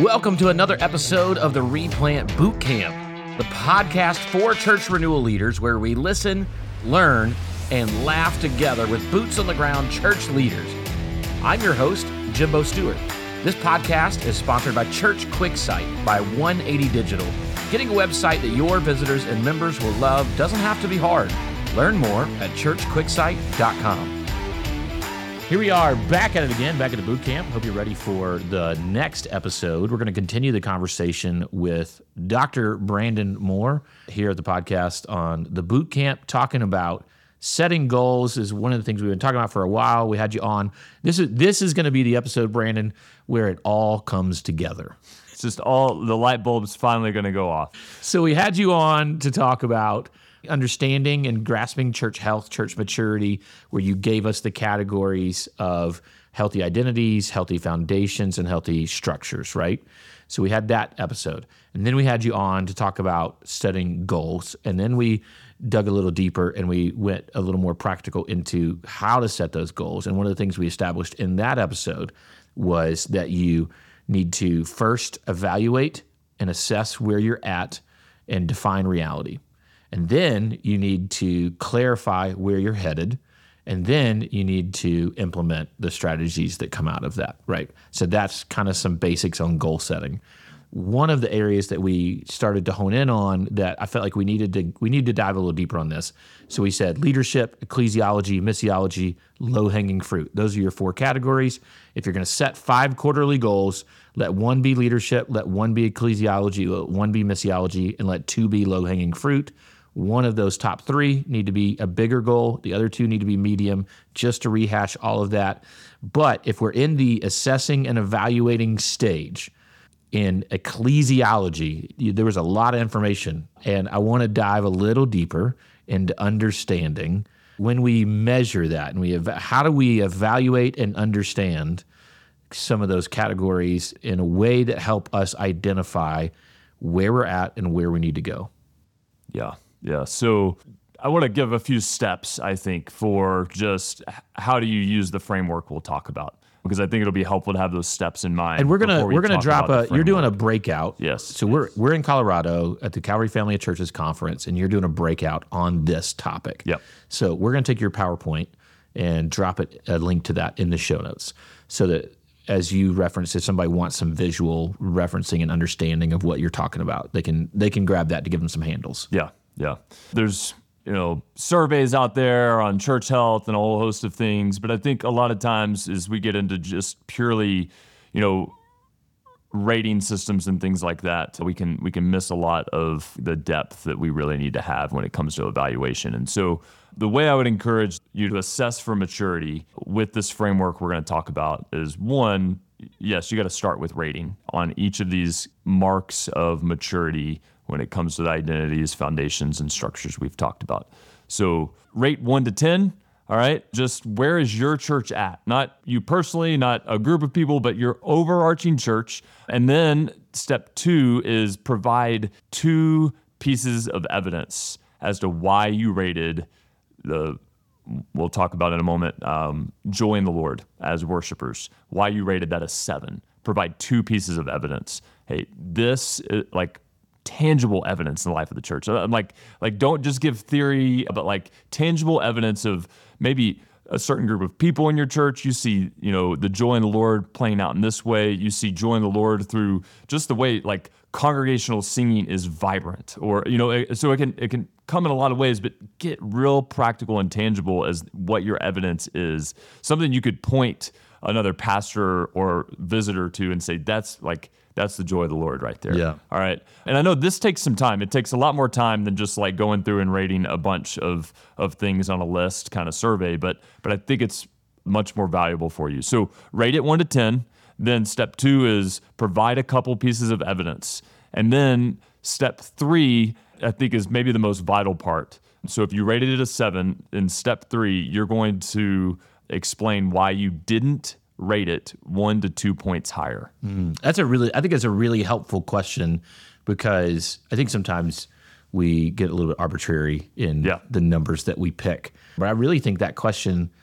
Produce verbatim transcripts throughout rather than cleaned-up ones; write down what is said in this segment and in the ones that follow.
Welcome to another episode of the Replant Boot Camp, the podcast for church renewal leaders where we listen, learn, and laugh together with boots on the ground church leaders. I'm your host, Jimbo Stewart. This podcast is sponsored by Church QuickSite by one eighty Digital. Getting a website that your visitors and members will love doesn't have to be hard. Learn more at church quicksite dot com. Here we are, back at it again, back at the boot camp. Hope you're ready for the next episode. We're going to continue the conversation with Doctor Brandon Moore here at the podcast on the boot camp, talking about setting goals is one of the things we've been talking about for a while. We had you on. This is this is going to be the episode, Brandon, where it all comes together. It's just all, the light bulb's finally going to go off. So we had you on to talk about understanding and grasping church health, church maturity, where you gave us the categories of healthy identities, healthy foundations, and healthy structures, right? So we had that episode. And then we had you on to talk about setting goals. And then we dug a little deeper and we went a little more practical into how to set those goals. And one of the things we established in that episode was that you need to first evaluate and assess where you're at and define reality. And then you need to clarify where you're headed. And then you need to implement the strategies that come out of that, right? So that's kind of some basics on goal setting. One of the areas that we started to hone in on that I felt like we needed to we need to dive a little deeper on this. So we said leadership, ecclesiology, missiology, low-hanging fruit. Those are your four categories. If you're going to set five quarterly goals, let one be leadership, let one be ecclesiology, let one be missiology, and let two be low-hanging fruit. One of those top three need to be a bigger goal. The other two need to be medium, just to rehash all of that. But if we're in the assessing and evaluating stage, in ecclesiology, there was a lot of information, and I want to dive a little deeper into understanding when we measure that, and we ev- how do we evaluate and understand some of those categories in a way that help us identify where we're at and where we need to go. Yeah, yeah. So I want to give a few steps, I think, for just how do you use the framework we'll talk about, because I think it'll be helpful to have those steps in mind. And we're gonna we we're gonna drop a. You're doing a breakout. Yes. So we're we're in Colorado at the Calvary Family of Churches conference, and you're doing a breakout on this topic. Yep. So we're gonna take your PowerPoint and drop it a link to that in the show notes, so that as you reference, if somebody wants some visual referencing and understanding of what you're talking about, they can they can grab that to give them some handles. Yeah, yeah. There's you know, surveys out there on church health and a whole host of things. But I think a lot of times as we get into just purely, you know, rating systems and things like that, we can we can miss a lot of the depth that we really need to have when it comes to evaluation. And so the way I would encourage you to assess for maturity with this framework we're going to talk about is, one, yes, you got to start with rating on each of these marks of maturity when it comes to the identities, foundations, and structures we've talked about. So rate one to ten, all right? Just where is your church at? Not you personally, not a group of people, but your overarching church. And then step two is provide two pieces of evidence as to why you rated the, we'll talk about in a moment, um, joy in the Lord as worshipers, why you rated that a seven. Provide two pieces of evidence. Hey, this, is, like, tangible evidence in the life of the church. I'm like, like don't just give theory, but like tangible evidence of maybe a certain group of people in your church. You see, you know, the joy in the Lord playing out in this way. You see joy in the Lord through just the way like congregational singing is vibrant, or you know, so it can it can come in a lot of ways, but get real practical and tangible as what your evidence is. Something you could point another pastor or visitor to and say, that's like, that's the joy of the Lord right there. Yeah. All right. And I know this takes some time. It takes a lot more time than just like going through and rating a bunch of, of things on a list kind of survey, but but I think it's much more valuable for you. So rate it one to ten. Then step two is provide a couple pieces of evidence. And then step three, I think, is maybe the most vital part. So if you rated it a seven, in step three, you're going to explain why you didn't rate it one to two points higher. Mm, that's a really, I think it's a really helpful question, because I think sometimes we get a little bit arbitrary in yeah. the numbers that we pick. But I really think that question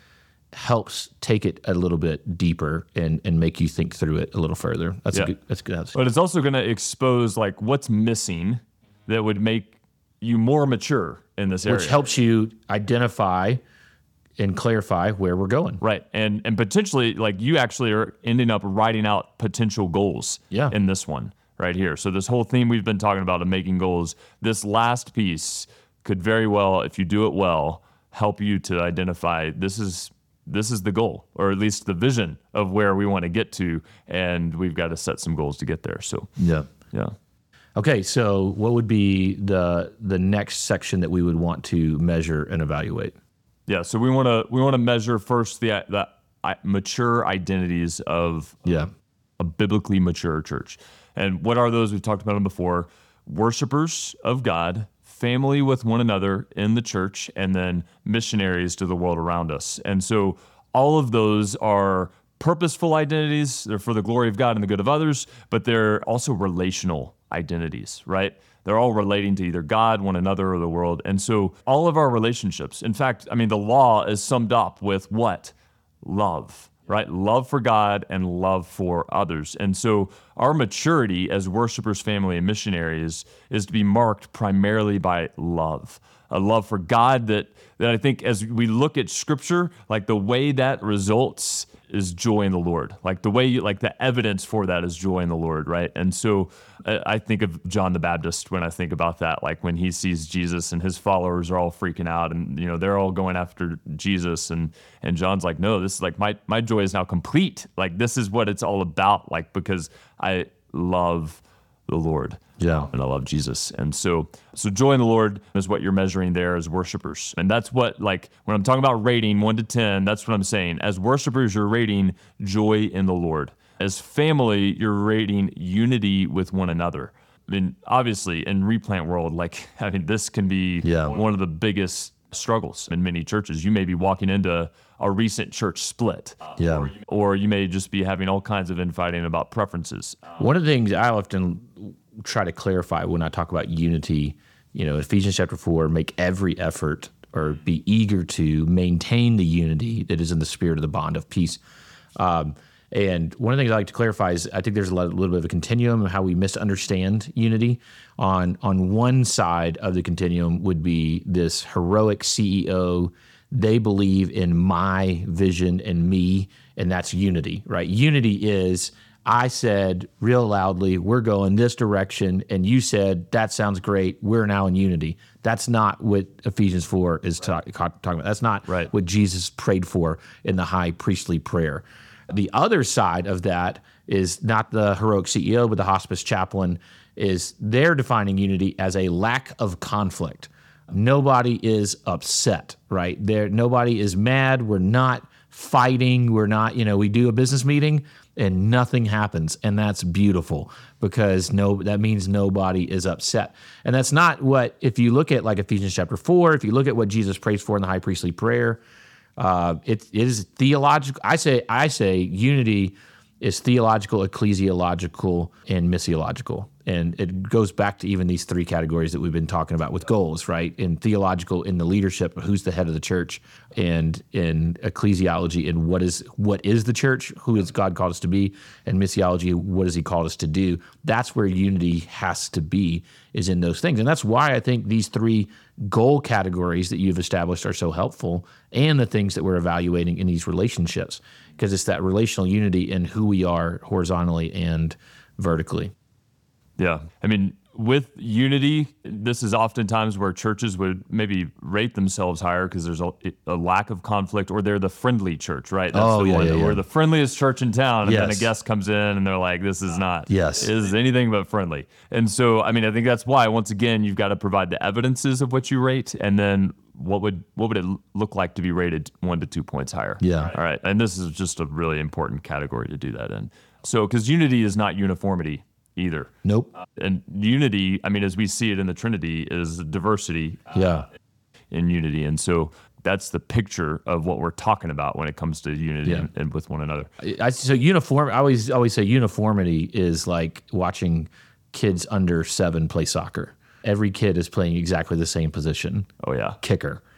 helps take it a little bit deeper and, and make you think through it a little further. That's Yeah. a good. That's good. That's, But it's also going to expose like what's missing that would make you more mature in this area. which helps you identify and clarify where we're going. Right. And and potentially like you actually are ending up writing out potential goals Yeah. in this one right here. So this whole theme we've been talking about of making goals, this last piece could very well, if you do it well, help you to identify this is this is the goal, or at least the vision of where we want to get to, and we've got to set some goals to get there. So Yeah. yeah. Okay, so what would be the the next section that we would want to measure and evaluate? Yeah, so we want to we want to measure first the the uh, mature identities of Yeah. a biblically mature church. And what are those? We've talked about them before. Worshipers of God, family with one another in the church, and then missionaries to the world around us. And so all of those are purposeful identities. They're for the glory of God and the good of others, but they're also relational identities, right? They're all relating to either God, one another, or the world. And so all of our relationships, in fact, I mean, the law is summed up with what? Love, right? Love for God and love for others. And so our maturity as worshipers, family, and missionaries is to be marked primarily by love. A love for God that, that I think as we look at Scripture, like the way that results is joy in the Lord. Like the way, you, like the evidence for that is joy in the Lord, right? And so I, I think of John the Baptist when I think about that, like when he sees Jesus and his followers are all freaking out and, you know, they're all going after Jesus. And, and John's like, no, this is like, my, my joy is now complete. Like this is what it's all about. Like, because I love the Lord. Yeah. And I love Jesus. And so, so joy in the Lord is what you're measuring there as worshipers. And that's what, like, when I'm talking about rating one to ten, that's what I'm saying. As worshipers, you're rating joy in the Lord. As family, you're rating unity with one another. I mean, obviously, in Replant world, like, I mean, this can be Yeah. one of the biggest struggles in many churches. You may be walking into a recent church split. Yeah. Or, or you may just be having all kinds of infighting about preferences. One of the things I often try to clarify when I talk about unity, you know, Ephesians chapter four, make every effort or be eager to maintain the unity that is in the spirit of the bond of peace. Um, and one of the things I like to clarify is I think there's a, lot, a little bit of a continuum of how we misunderstand unity. On on one side of the continuum would be this heroic C E O. They believe in my vision and me, and that's unity, right? Unity is I said real loudly, we're going this direction, and you said, that sounds great, we're now in unity. That's not what Ephesians four is ta- talking about. That's not Right. what Jesus prayed for in the high priestly prayer. The other side of that is not the heroic C E O, but the hospice chaplain, is they're defining unity as a lack of conflict. Nobody is upset, right? There, nobody is mad. We're not fighting. We're not, you know, we do a business meeting and nothing happens. And that's beautiful because no, that means nobody is upset. And that's not what, if you look at like Ephesians chapter four, if you look at what Jesus prays for in the high priestly prayer, uh, it, it is theological. I say, I say unity is theological, ecclesiological, and missiological. And it goes back to even these three categories that we've been talking about with goals, right? In theological, in the leadership, who's the head of the church, and in ecclesiology, in what is what is the church, who has God called us to be, and missiology, what has he called us to do. That's where unity has to be, is in those things. And that's why I think these three goal categories that you've established are so helpful, and the things that we're evaluating in these relationships, because it's that relational unity in who we are horizontally and vertically. Yeah. I mean, with unity, this is oftentimes where churches would maybe rate themselves higher because there's a, a lack of conflict, or they're the friendly church, right? That's Oh, the yeah, one yeah, that yeah. we're the friendliest church in town. And then a Yes. guest comes in and they're like, this is not, Yes. is anything but friendly. And so, I mean, I think that's why, once again, you've got to provide the evidences of what you rate, and then what would what would it look like to be rated one to two points higher? Yeah. All right. And this is just a really important category to do that in. So, because unity is not uniformity either. Nope. And unity, I mean, as we see it in the Trinity, is diversity Yeah. in unity. And so that's the picture of what we're talking about when it comes to unity Yeah. and, and with one another. I, so uniform. I always always say uniformity is like watching kids under seven play soccer. Every kid is playing exactly the same position. Oh, yeah. Kicker.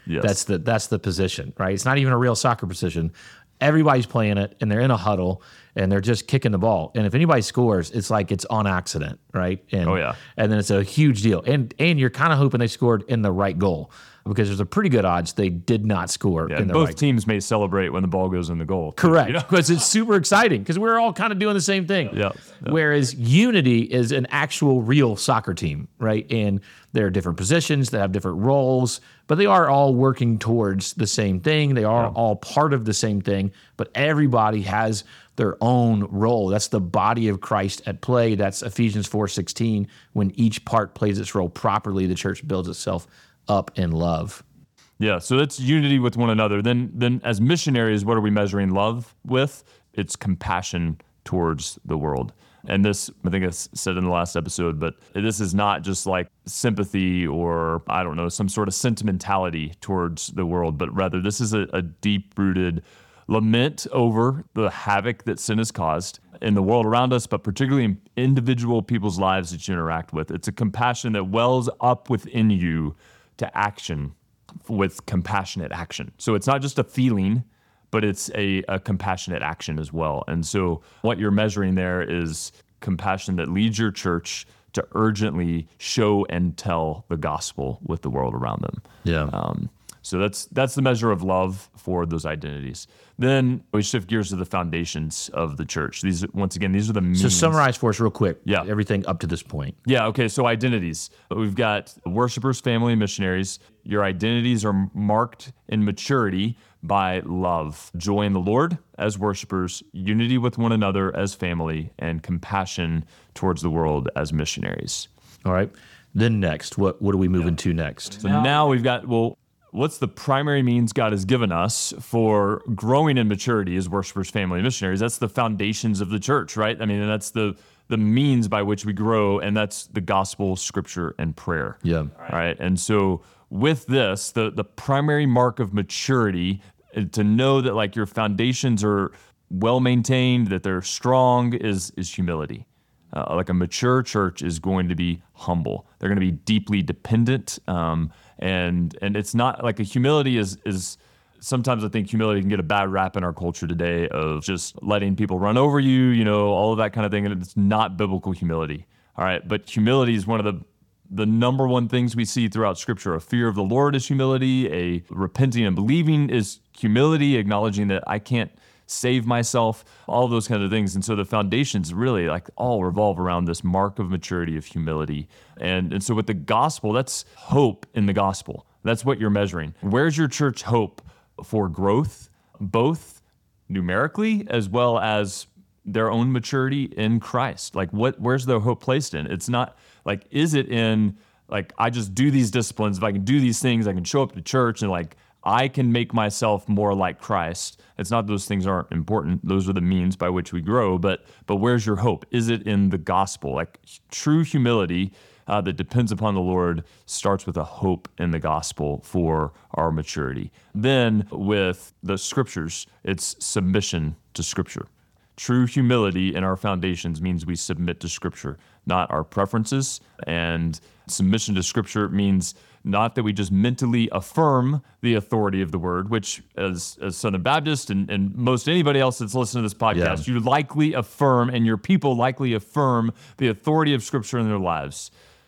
Yes. That's the that's the position, right? It's not even a real soccer position. Everybody's playing it, and they're in a huddle, and they're just kicking the ball. And if anybody scores, it's like it's on accident, right? And, Oh, yeah. And then it's a huge deal. And and you're kind of hoping they scored in the right goal, because there's a pretty good odds they did not score Yeah, in and the both right teams may celebrate when the ball goes in the goal. too, Correct, you know? because it's super exciting, because we're all kind of doing the same thing. Yeah, yeah. Whereas unity is an actual real soccer team, right? And there are different positions that have different roles, but they are all working towards the same thing. They are all part of the same thing, but everybody has their own role. That's the body of Christ at play. That's Ephesians four sixteen. When each part plays its role properly, the church builds itself up in love. Yeah, so that's unity with one another. Then, then as missionaries, what are we measuring love with? It's compassion towards the world. And this, I think I s- said in the last episode, but this is not just like sympathy or, I don't know, some sort of sentimentality towards the world, but rather this is a, a deep-rooted lament over the havoc that sin has caused in the world around us, but particularly in individual people's lives that you interact with. It's a compassion that wells up within you to action with compassionate action. So it's not just a feeling, but it's a, a compassionate action as well. And so what you're measuring there is compassion that leads your church to urgently show and tell the gospel with the world around them. Yeah. Um, so that's that's the measure of love for those identities. Then we shift gears to the foundations of the church. These, once again, these are the means. So summarize for us real quick. Yeah. Everything up to this point. Yeah, okay, so identities. We've got worshipers, family, and missionaries. Your identities are marked in maturity by love, joy in the Lord as worshipers, unity with one another as family, and compassion towards the world as missionaries. All right. Then next, what what are we moving to next? So now we've got, well, what's the primary means God has given us for growing in maturity as worshipers, family, and missionaries? That's the foundations of the church, right? I mean, and that's the the means by which we grow, and that's the gospel, scripture, and prayer. Yeah. All right. And so with this, the the primary mark of maturity, uh, to know that like your foundations are well maintained, that they're strong, is is humility. Uh, like a mature church is going to be humble. They're going to be deeply dependent, um, and and it's not like a humility is is. Sometimes I think humility can get a bad rap in our culture today of just letting people run over you, you know, all of that kind of thing, and it's not biblical humility. All right, but humility is one of the the number one things we see throughout Scripture. A fear of the Lord is humility. A repenting and believing is humility, acknowledging that I can't save myself, all those kinds of things. And so the foundations really like all revolve around this mark of maturity of humility. And, and so with the gospel, that's hope in the gospel. That's what you're measuring. Where's your church hope for growth, both numerically as well as their own maturity in Christ? Like what, where's their hope placed in? It's not like, is it in like, I just do these disciplines. If I can do these things, I can show up to church and like, I can make myself more like Christ. It's not those things aren't important. Those are the means by which we grow. But but where's your hope? Is it in the gospel? Like true humility uh, that depends upon the Lord starts with a hope in the gospel for our maturity. Then with the scriptures, it's submission to scripture. True humility in our foundations means we submit to Scripture, not our preferences. And submission to Scripture means not that we just mentally affirm the authority of the Word, which as, as Southern Baptist and, and most anybody else that's listening to this podcast, Yeah. you likely affirm and your people likely affirm the authority of Scripture in their lives.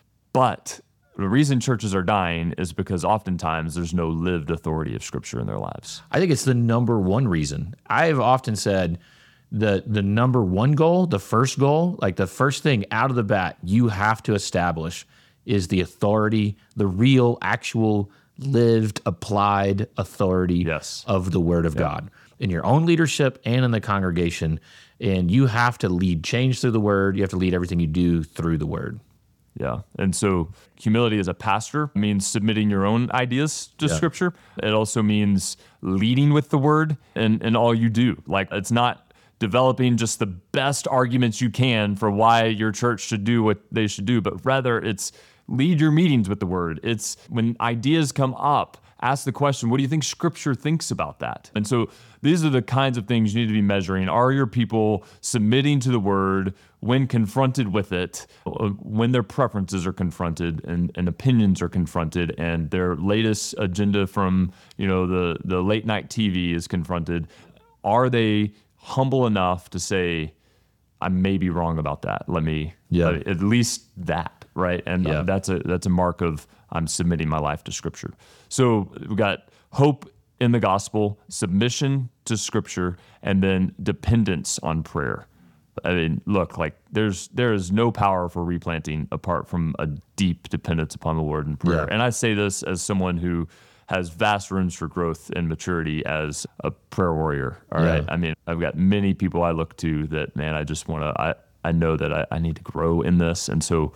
But the reason churches are dying is because oftentimes there's no lived authority of Scripture in their lives. I think it's the number one reason. I've often said the the number one goal, the first goal, like the first thing out of the bat you have to establish is the authority, the real, actual, lived, applied authority Yes. of the Word of God in your own leadership and in the congregation. And you have to lead change through the Word. You have to lead everything you do through the Word. Yeah. And so humility as a pastor means submitting your own ideas to Yeah. Scripture. It also means leading with the Word in, in all you do. Like it's not developing just the best arguments you can for why your church should do what they should do, but rather it's lead your meetings with the Word. It's when ideas come up, ask the question, what do you think Scripture thinks about that? And so these are the kinds of things you need to be measuring. Are your people submitting to the Word when confronted with it, when their preferences are confronted and, and opinions are confronted, and their latest agenda from, you know, the, the late night T V is confronted? Are they humble enough to say, I may be wrong about that. Let me, Yeah. let- at least that, right? And Yeah. uh, that's a that's a mark of I'm submitting my life to Scripture. So we've got hope in the gospel, submission to Scripture, and then dependence on prayer. I mean, look, like there's there is no power for replanting apart from a deep dependence upon the Lord in prayer. Yeah. And I say this as someone who has vast rooms for growth and maturity as a prayer warrior. All Yeah. right. I mean, I've got many people I look to that, man, I just want to, I, I know that I, I need to grow in this. And so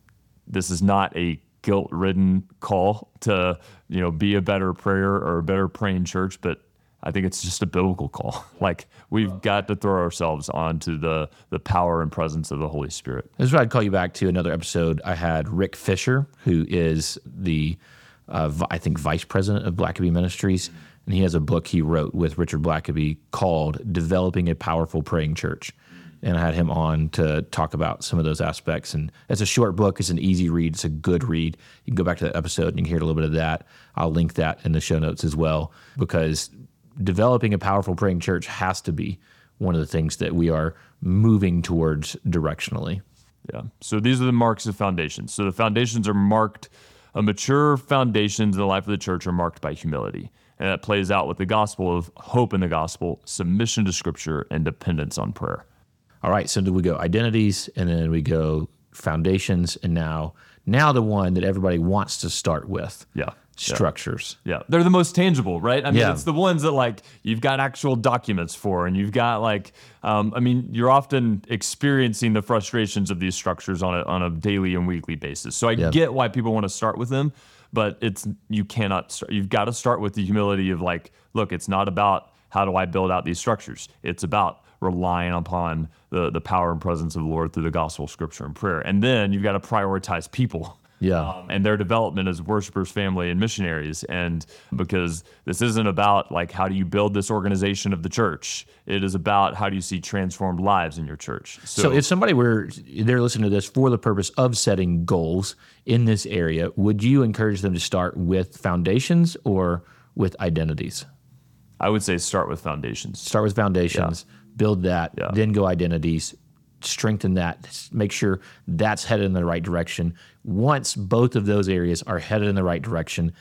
this is not a guilt-ridden call to, you know, be a better prayer or a better praying church, but I think it's just a biblical call. Like we've got to throw ourselves onto the the power and presence of the Holy Spirit. This is what I'd call you back to another episode. I had Rick Fisher, who is the, uh, vi- I think, vice president of Blackaby Ministries, and he has a book he wrote with Richard Blackaby called Developing a Powerful Praying Church. And I had him on to talk about some of those aspects. And it's a short book. It's an easy read. It's a good read. You can go back to that episode and you can hear a little bit of that. I'll link that in the show notes as well, because developing a powerful praying church has to be one of the things that we are moving towards directionally. Yeah. So these are the marks of foundations. So the foundations are marked, a mature foundations in the life of the church are marked by humility. And that plays out with the gospel of hope in the gospel, submission to Scripture, and dependence on prayer. All right, so do we go identities, and then we go foundations, and now now the one that everybody wants to start with, Yeah. structures. Yeah, they're the most tangible, right? I mean, Yeah. it's the ones that like you've got actual documents for, and you've got like, um, I mean, you're often experiencing the frustrations of these structures on a on a daily and weekly basis. So I Yeah. get why people want to start with them, but it's you cannot start. You've got to start with the humility of like, look, it's not about how do I build out these structures. It's about relying upon the the power and presence of the Lord through the gospel, Scripture, and prayer. And then you've got to prioritize people. Yeah. Um, and their development as worshipers, family, and missionaries. And because this isn't about like how do you build this organization of the church, it is about how do you see transformed lives in your church. So, So if somebody were, they're listening to this for the purpose of setting goals in this area, would you encourage them to start with foundations or with identities? I would say start with foundations. Start with foundations, build that, Yeah. then go identities, strengthen that, make sure that's headed in the right direction. Once both of those areas are headed in the right direction,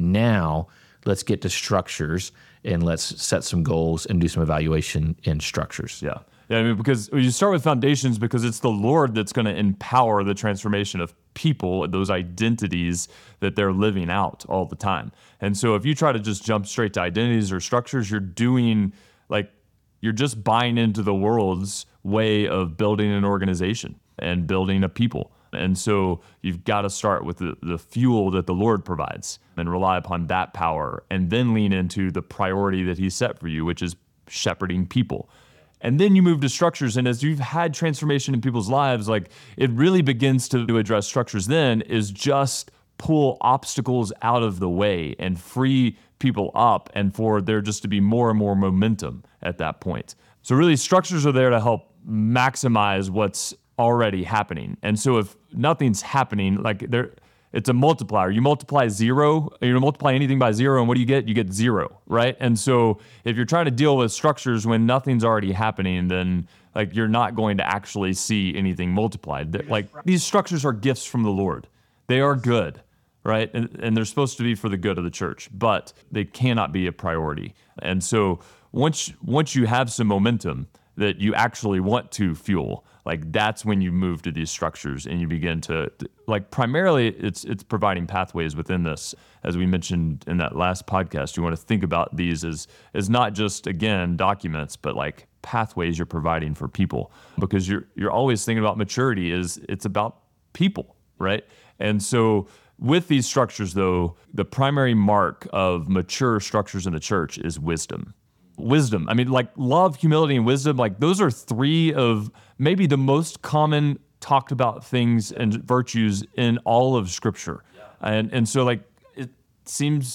now let's get to structures and let's set some goals and do some evaluation in structures. Yeah. Yeah, I mean, because you start with foundations because it's the Lord that's going to empower the transformation of people, those identities that they're living out all the time. And so if you try to just jump straight to identities or structures, you're doing like, you're just buying into the world's way of building an organization and building a people. And so you've got to start with the, the fuel that the Lord provides and rely upon that power, and then lean into the priority that He set for you, which is shepherding people. And then you move to structures. And as you've had transformation in people's lives, like it really begins to, to address structures then is just pull obstacles out of the way and free people up, and for there just to be more and more momentum at that point. So really structures are there to help maximize what's already happening. And so if nothing's happening, like there, it's a multiplier. You multiply zero, you multiply anything by zero, and what do you get? You get zero, right? And so if you're trying to deal with structures when nothing's already happening, then like you're not going to actually see anything multiplied. That- Like these structures are gifts from the Lord. They are good, right? And, and they're supposed to be for the good of the church, but they cannot be a priority. And so once once you have some momentum that you actually want to fuel, like that's when you move to these structures and you begin to, to like primarily it's it's providing pathways within this. As we mentioned in that last podcast, you want to think about these as as not just again documents, but like pathways you're providing for people, because you're you're always thinking about maturity is it's about people, right? And so with these structures though, the primary mark of mature structures in the church is wisdom. Wisdom. I mean, like love, humility, and wisdom, like those are three of maybe the most common talked about things and virtues in all of Scripture. Yeah. And and so like it seems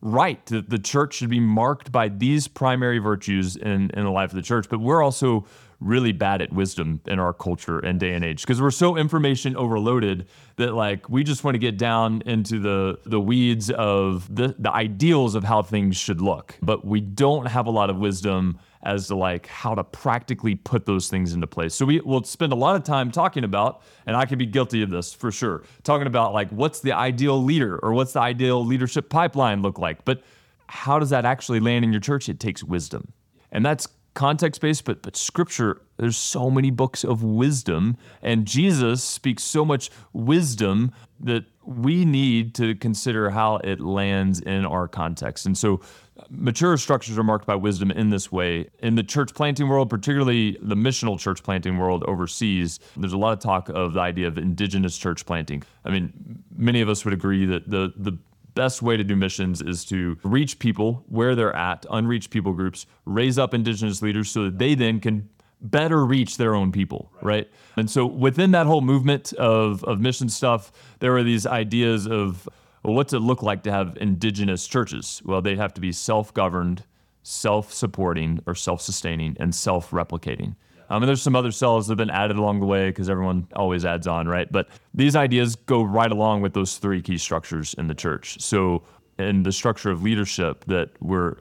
right that the church should be marked by these primary virtues in, in the life of the church. But we're also really bad at wisdom in our culture and day and age because we're so information overloaded that like we just want to get down into the the weeds of the, the ideals of how things should look. But we don't have a lot of wisdom as to like how to practically put those things into place. So we will spend a lot of time talking about, and I can be guilty of this for sure, talking about like what's the ideal leader or what's the ideal leadership pipeline look like. But how does that actually land in your church? It takes wisdom. And that's context-based, but but scripture, there's so many books of wisdom, and Jesus speaks so much wisdom that we need to consider how it lands in our context. And so mature structures are marked by wisdom in this way. In the church planting world, particularly the missional church planting world overseas, there's a lot of talk of the idea of indigenous church planting. I mean, many of us would agree that the the best way to do missions is to reach people where they're at, unreached people groups, raise up indigenous leaders so that they then can better reach their own people, right? right? And so within that whole movement of, of mission stuff, there are these ideas of, well, what's it look like to have indigenous churches? Well, they have to be self-governed, self-supporting or self-sustaining, and self-replicating. Um, and there's some other cells that have been added along the way because everyone always adds on, right? But these ideas go right along with those three key structures in the church. So in the structure of leadership, that we're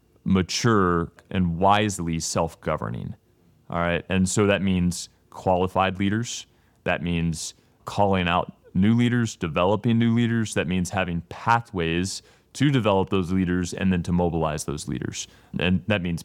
mature and wisely self-governing, all right? And so that means qualified leaders. That means calling out new leaders, developing new leaders. That means having pathways to develop those leaders and then to mobilize those leaders. And that means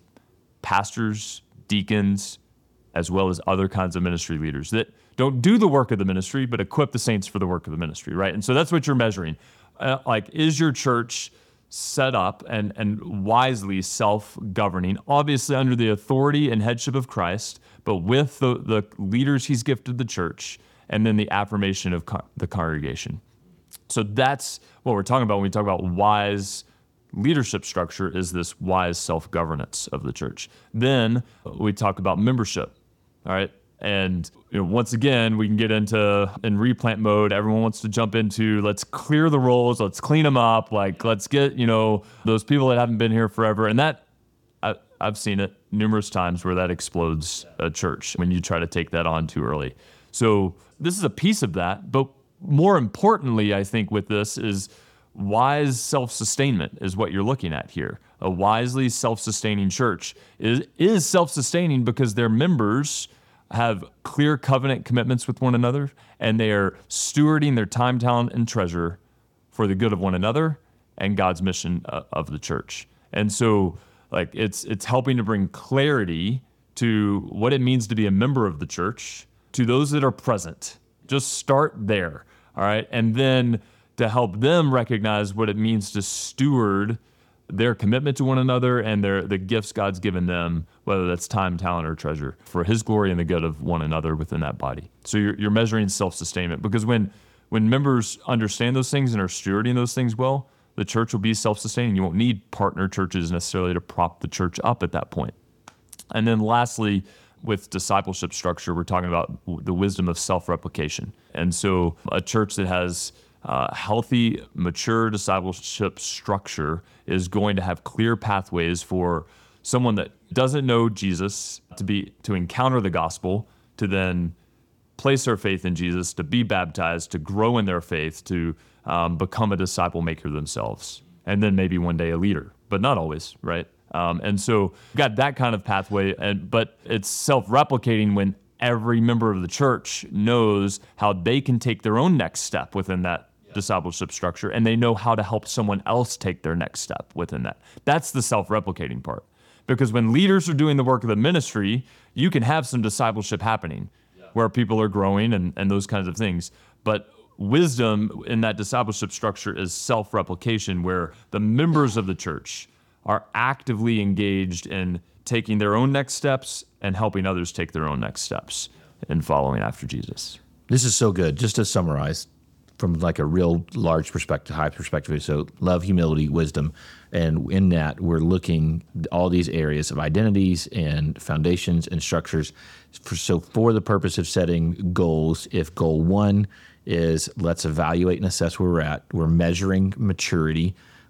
pastors, deacons, as well as other kinds of ministry leaders that don't do the work of the ministry, but equip the saints for the work of the ministry, right? And so that's what you're measuring. Uh, like, is your church set up and, and wisely self-governing, obviously under the authority and headship of Christ, but with the, the leaders he's gifted the church, and then the affirmation of co- the congregation. So that's what we're talking about when we talk about wise leadership structure, is this wise self-governance of the church. Then we talk about membership. All right. And you know, once again, we can get into in replant mode. Everyone wants to jump into, let's clear the roles, let's clean them up. Like, let's get, you know, those people that haven't been here forever. And that, I, I've seen it numerous times where that explodes a church when you try to take that on too early. So this is a piece of that. But more importantly, I think with this is wise self-sustainment is what you're looking at here. A wisely self-sustaining church is, is self-sustaining because their members have clear covenant commitments with one another, and they are stewarding their time, talent, and treasure for the good of one another and God's mission uh, of the church. And so like it's it's helping to bring clarity to what it means to be a member of the church to those that are present. Just start there, all right? And then to help them recognize what it means to steward their commitment to one another and their the gifts God's given them, whether that's time, talent, or treasure, for his glory and the good of one another within that body. So you're, you're measuring self-sustainment, because when when members understand those things and are stewarding those things well, the church will be self-sustaining. You won't need partner churches necessarily to prop the church up at that point. And then lastly, with discipleship structure, we're talking about the wisdom of self-replication. And so a church that has Uh, healthy, mature discipleship structure is going to have clear pathways for someone that doesn't know Jesus to be to encounter the gospel, to then place their faith in Jesus, to be baptized, to grow in their faith, to um, become a disciple maker themselves, and then maybe one day a leader, but not always, right? Um, and so you've got that kind of pathway, and but it's self-replicating when every member of the church knows how they can take their own next step within that discipleship structure, and they know how to help someone else take their next step within that. That's the self-replicating part. Because when leaders are doing the work of the ministry, you can have some discipleship happening yeah. where people are growing and, and those kinds of things. But wisdom in that discipleship structure is self-replication, where the members of the church are actively engaged in taking their own next steps and helping others take their own next steps in following after Jesus. This is so good. Just to summarize, from like a real large perspective, high perspective. So love, humility, wisdom. And in that, we're looking at all these areas of identities and foundations and structures. For, so for the purpose of setting goals, if goal one is let's evaluate and assess where we're at, we're measuring maturity,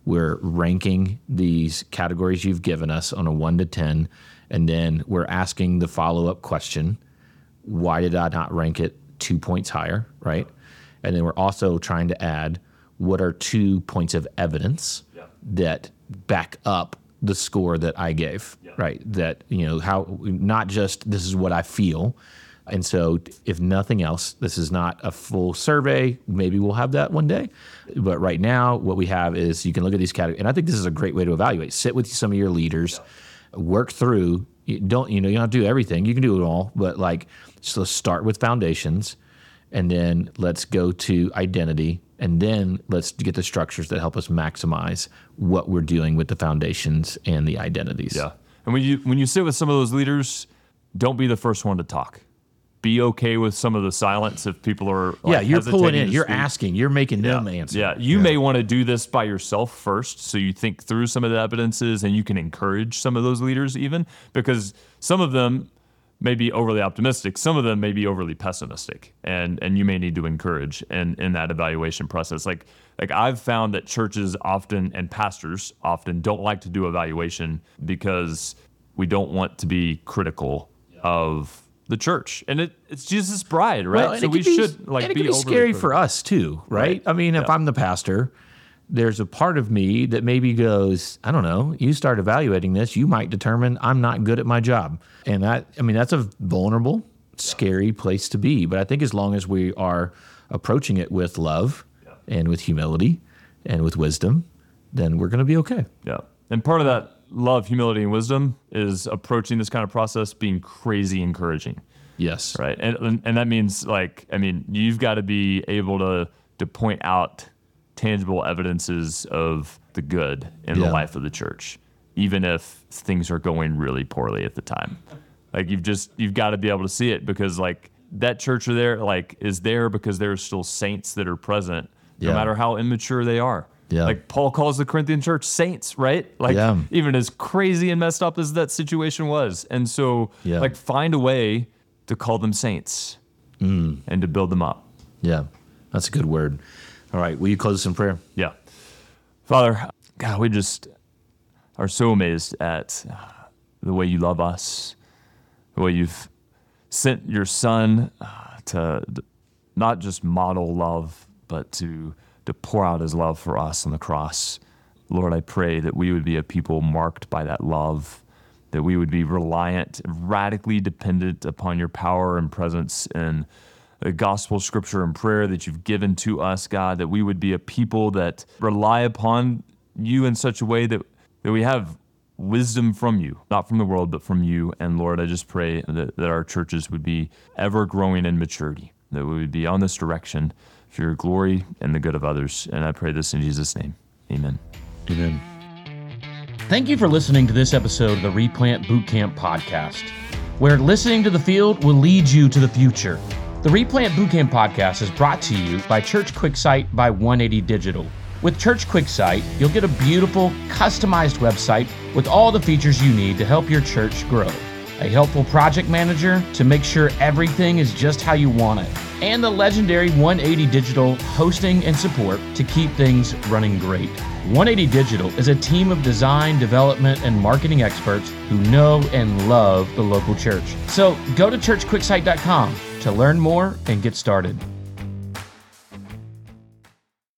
we're ranking these categories you've given us on a one to ten, and then we're asking the follow-up question, why did I not rank it two points higher, right? And then we're also trying to add, what are two points of evidence yeah. that back up the score that I gave, yeah. right? That, you know, how, not just this is what I feel. And so if nothing else, this is not a full survey. Maybe we'll have that one day. But right now, what we have is you can look at these categories. And I think this is a great way to evaluate. Sit with some of your leaders, yeah. work through. You don't, you know, you don't have to do everything. You can do it all. But like, so start with foundations, and then let's go to identity. And then let's get the structures that help us maximize what we're doing with the foundations and the identities. Yeah. And when you when you sit with some of those leaders, don't be the first one to talk. Be okay with some of the silence if people are like, yeah, you're pulling in, you're speak. asking, you're making yeah. them answer. Yeah, you yeah. may want to do this by yourself first, so you think through some of the evidences and you can encourage some of those leaders even, because some of them may be overly optimistic, some of them may be overly pessimistic, and and you may need to encourage in, in that evaluation process. Like like I've found that churches often and pastors often don't like to do evaluation because we don't want to be critical yeah. of the church, and it, it's Jesus' bride, right? Well, so we be, should like and it be, can be scary critical. for us too, right? right. I mean, if yeah. I'm the pastor, there's a part of me that maybe goes, I don't know, you start evaluating this, you might determine I'm not good at my job. And that, I mean, that's a vulnerable, scary place to be. But I think as long as we are approaching it with love yeah. and with humility and with wisdom, then we're going to be okay. Yeah. And part of that love, humility, and wisdom is approaching this kind of process being crazy encouraging. Yes. Right. And and that means, like, I mean, you've got to be able to to point out tangible evidences of the good in yeah. the life of the church, even if things are going really poorly at the time. Like, you've just, you've got to be able to see it, because like that church are there, like is there because there are still saints that are present, no yeah. matter how immature they are. Yeah. Like Paul calls the Corinthian church saints, right? Like yeah. even as crazy and messed up as that situation was. And so yeah. like find a way to call them saints mm. and to build them up. Yeah, that's a good word. All right, will you close us in prayer? Yeah. Father, God, we just are so amazed at the way you love us, the way you've sent your son uh, to not just model love, but to to pour out his love for us on the cross. Lord, I pray that we would be a people marked by that love, that we would be reliant, radically dependent upon your power and presence and the gospel, scripture, and prayer that you've given to us, God, that we would be a people that rely upon you in such a way that, that we have wisdom from you, not from the world, but from you. And Lord, I just pray that, that our churches would be ever growing in maturity, that we would be on this direction for your glory and the good of others. And I pray this in Jesus' name. Amen. Amen. Thank you for listening to this episode of the Replant Bootcamp podcast, where listening to the field will lead you to the future. The Replant Bootcamp podcast is brought to you by Church QuickSight by one eighty Digital. With Church QuickSight, you'll get a beautiful, customized website with all the features you need to help your church grow. A helpful project manager to make sure everything is just how you want it, and the legendary one eighty Digital hosting and support to keep things running great. one eighty Digital is a team of design, development, and marketing experts who know and love the local church. So go to church quick sight dot com to learn more and get started.